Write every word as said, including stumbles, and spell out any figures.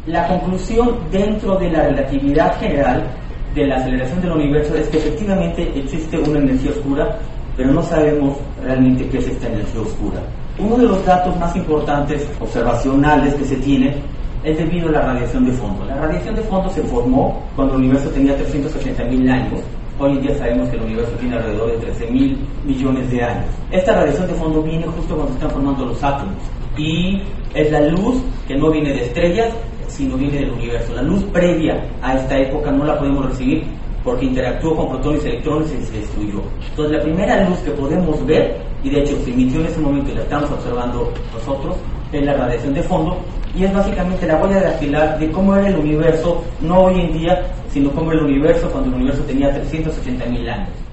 La conclusión dentro de la relatividad general de la aceleración del universo es que efectivamente existe una energía oscura, pero no sabemos realmente qué es esta energía oscura. Uno de los datos más importantes observacionales que se tiene es debido a la radiación de fondo. La radiación de fondo se formó cuando el universo tenía trescientos ochenta mil años. Hoy en día sabemos que el universo tiene alrededor de trece mil millones de años. Esta radiación de fondo viene justo cuando se están formando los átomos, y es la luz que no viene de estrellas, sino viene del universo. La luz previa a esta época no la podemos recibir porque interactuó con protones y electrones y se destruyó. Entonces la primera luz que podemos ver, y de hecho se emitió en ese momento y la estamos observando nosotros, es la radiación de fondo, y es básicamente la huella dactilar de cómo era el universo, no hoy en día, sino cómo era el universo cuando el universo tenía trescientos ochenta mil años.